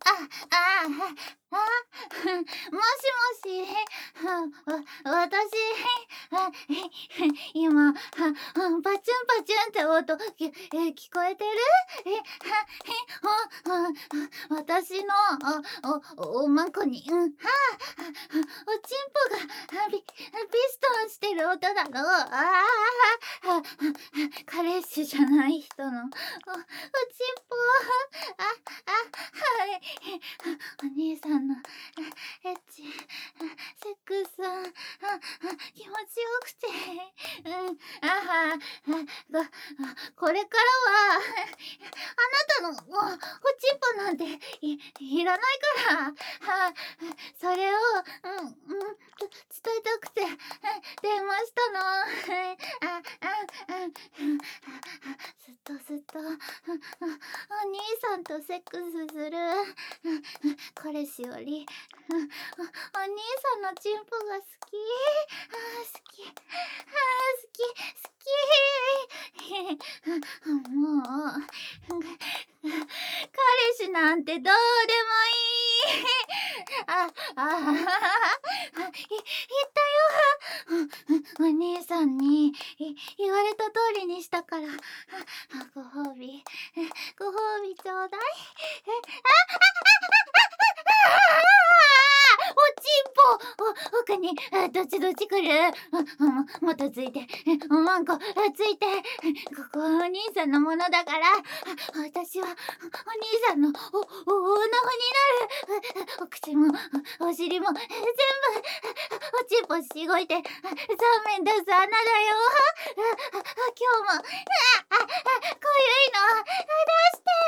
あ、あ、もしもし、私、今、パチュンパチュンって音、聞こえてる？私の、おまんこに、おちんぽが、ピストンしてる音だろ。彼氏じゃない人の、おちんぽ、はい。お兄さんの、エッチ、セックス、気持ちよくて、これからは、あなたのおちんぽなんていらないから、それを、伝えたくて、電話したの。ずっとずっと、お兄さんとセックスする、彼氏より、お兄さんのチンポが好き。好き。好き。好き。もう、彼氏なんてどうでもいい。言ったよ。お兄さんに言われた通りにしたから、ご褒美、ご褒美ちょうだい。おちんぽ奥に、どっち来る？もっとついて、おまんこ、ついて。ここはお兄さんのものだから、私は、お兄さんの、おなほになる。お口も、お尻も、全部、おちんぽしごいて、残面出す穴だよ。今日も、こゆいの、出して。